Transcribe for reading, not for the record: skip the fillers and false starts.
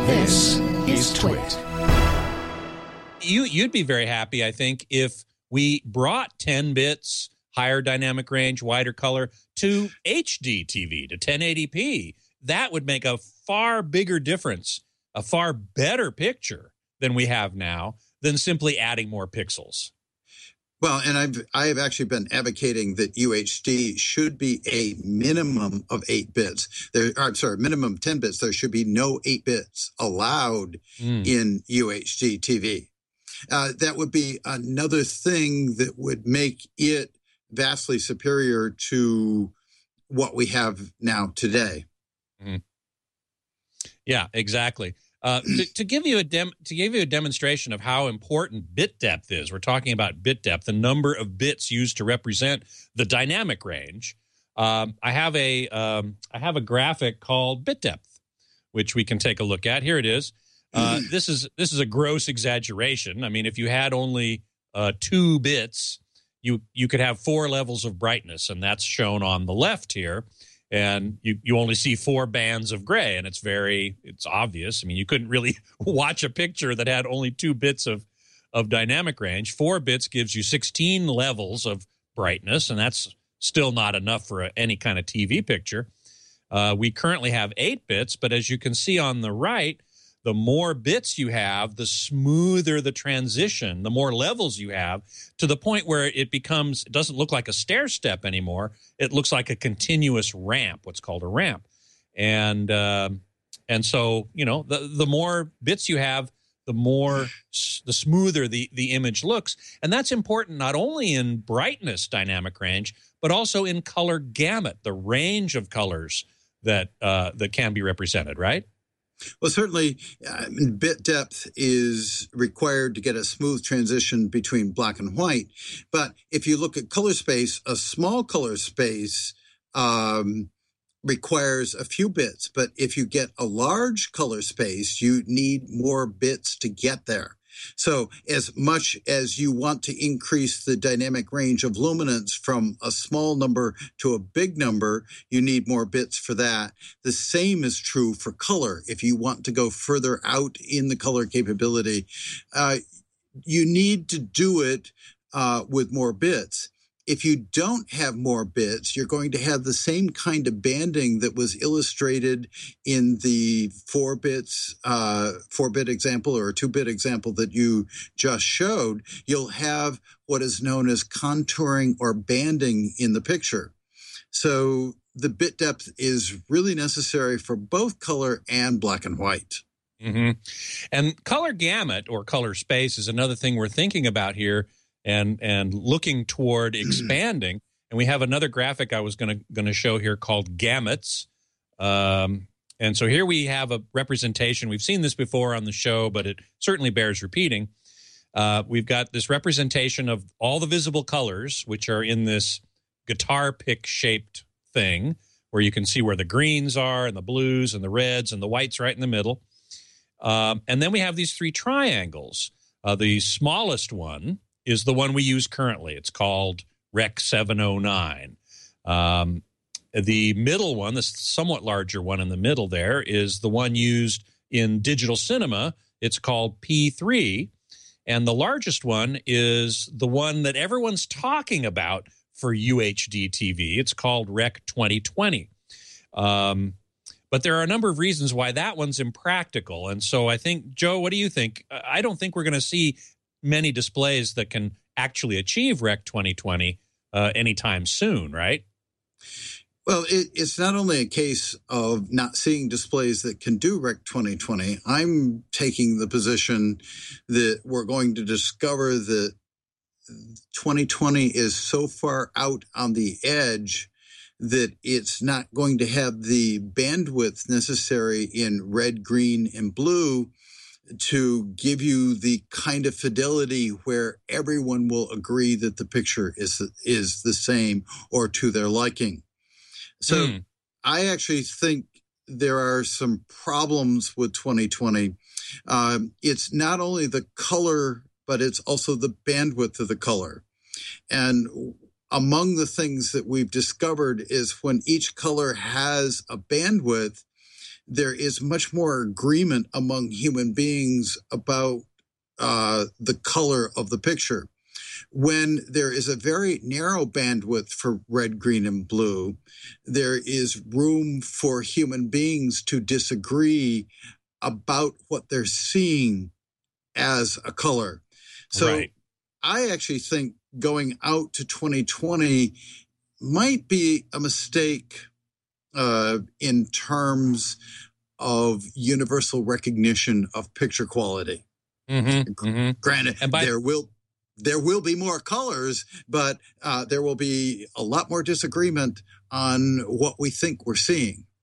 This is Twit. You'd be very happy, I think, if we brought 10 bits, higher dynamic range, wider color to HD TV, to 1080p. That would make a far bigger difference, a far better picture than we have now, than simply adding more pixels. Well, and I have actually been advocating that UHD should be a minimum of 8 bits. Minimum 10 bits. There should be no 8 bits allowed in UHD TV. That would be another thing that would make it vastly superior to what we have now today. Mm. Yeah, exactly. To give you a demonstration of how important bit depth is, we're talking about bit depth, the number of bits used to represent the dynamic range. I have a graphic called bit depth, which we can take a look at. Here it is. This is a gross exaggeration. I mean, if you had only 2 bits, you could have 4 levels of brightness, and that's shown on the left here. And you only see 4 bands of gray, and it's obvious. I mean, you couldn't really watch a picture that had only 2 bits of dynamic range. 4 bits gives you 16 levels of brightness, and that's still not enough for any kind of TV picture. We currently have 8 bits, but as you can see on the right, the more bits you have, the smoother the transition, the more levels you have, to the point where it doesn't look like a stair step anymore. It looks like a continuous ramp, what's called a ramp. And so, the more bits you have, the smoother the image looks. And that's important not only in brightness dynamic range, but also in color gamut, the range of colors that can be represented, right? Well, certainly bit depth is required to get a smooth transition between black and white. But if you look at color space, a small color space requires a few bits. But if you get a large color space, you need more bits to get there. So as much as you want to increase the dynamic range of luminance from a small number to a big number, you need more bits for that. The same is true for color. If you want to go further out in the color capability, you need to do it with more bits. If you don't have more bits, you're going to have the same kind of banding that was illustrated in the 4-bit example or 2-bit example that you just showed. You'll have what is known as contouring or banding in the picture. So the bit depth is really necessary for both color and black and white. Mm-hmm. And color gamut or color space is another thing we're thinking about here. And looking toward expanding. And we have another graphic I was going to show here called gamuts. And so here we have a representation. We've seen this before on the show, but it certainly bears repeating. We've got this representation of all the visible colors, which are in this guitar pick shaped thing, where you can see where the greens are and the blues and the reds and the whites right in the middle. And then we have these 3 triangles. The smallest one is the one we use currently. It's called Rec 709. The middle one, the somewhat larger one in the middle there, is the one used in digital cinema. It's called P3. And the largest one is the one that everyone's talking about for UHD TV. It's called Rec 2020. But there are a number of reasons why that one's impractical. And so I think, Joe, what do you think? I don't think we're going to see many displays that can actually achieve Rec 2020 anytime soon, right? Well, it's not only a case of not seeing displays that can do Rec 2020. I'm taking the position that we're going to discover that 2020 is so far out on the edge that it's not going to have the bandwidth necessary in red, green, and blue to give you the kind of fidelity where everyone will agree that the picture is the same or to their liking. So I actually think there are some problems with 2020. It's not only the color, but it's also the bandwidth of the color. And among the things that we've discovered is when each color has a bandwidth, there is much more agreement among human beings about the color of the picture. When there is a very narrow bandwidth for red, green, and blue, there is room for human beings to disagree about what they're seeing as a color. So Right. I actually think going out to 2020 might be a mistake in terms of universal recognition of picture quality. Granted, And there will be more colors, but there will be a lot more disagreement on what we think we're seeing.